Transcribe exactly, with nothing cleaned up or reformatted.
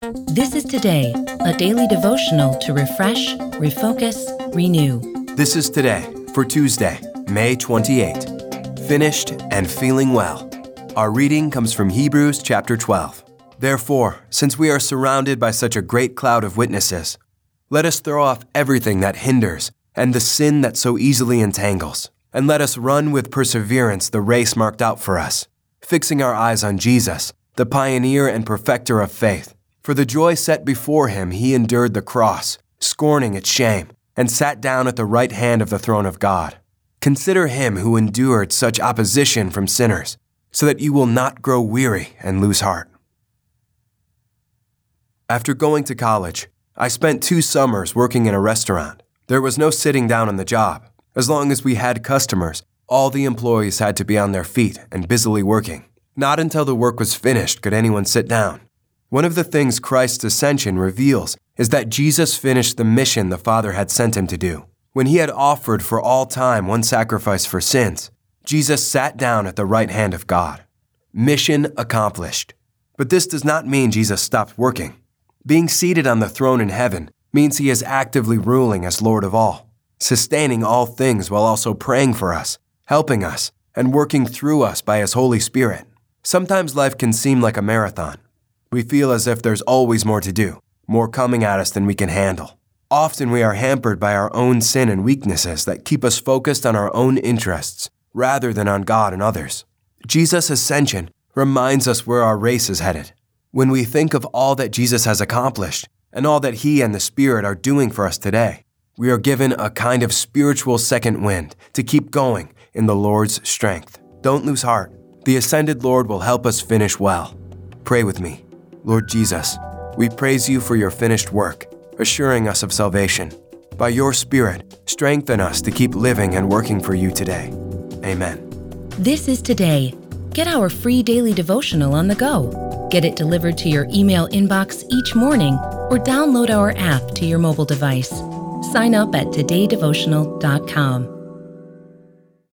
This is Today, a daily devotional to refresh, refocus, renew. This is Today for Tuesday, May twenty-eighth. Finished and feeling well. Our reading comes from Hebrews chapter twelve. Therefore, since we are surrounded by such a great cloud of witnesses, let us throw off everything that hinders and the sin that so easily entangles, and let us run with perseverance the race marked out for us, fixing our eyes on Jesus, the pioneer and perfecter of faith. For the joy set before him he endured the cross, scorning its shame, and sat down at the right hand of the throne of God. Consider him who endured such opposition from sinners, so that you will not grow weary and lose heart. After going to college, I spent two summers working in a restaurant. There was no sitting down on the job. As long as we had customers, all the employees had to be on their feet and busily working. Not until the work was finished could anyone sit down. One of the things Christ's ascension reveals is that Jesus finished the mission the Father had sent him to do. When he had offered for all time one sacrifice for sins, Jesus sat down at the right hand of God. Mission accomplished. But this does not mean Jesus stopped working. Being seated on the throne in heaven means he is actively ruling as Lord of all, sustaining all things while also praying for us, helping us, and working through us by his Holy Spirit. Sometimes life can seem like a marathon. We feel as if there's always more to do, more coming at us than we can handle. Often we are hampered by our own sin and weaknesses that keep us focused on our own interests rather than on God and others. Jesus' ascension reminds us where our race is headed. When we think of all that Jesus has accomplished and all that he and the Spirit are doing for us today, we are given a kind of spiritual second wind to keep going in the Lord's strength. Don't lose heart. The ascended Lord will help us finish well. Pray with me. Lord Jesus, we praise you for your finished work, assuring us of salvation. By your Spirit, strengthen us to keep living and working for you today. Amen. This is Today. Get our free daily devotional on the go. Get it delivered to your email inbox each morning or download our app to your mobile device. Sign up at today devotional dot com.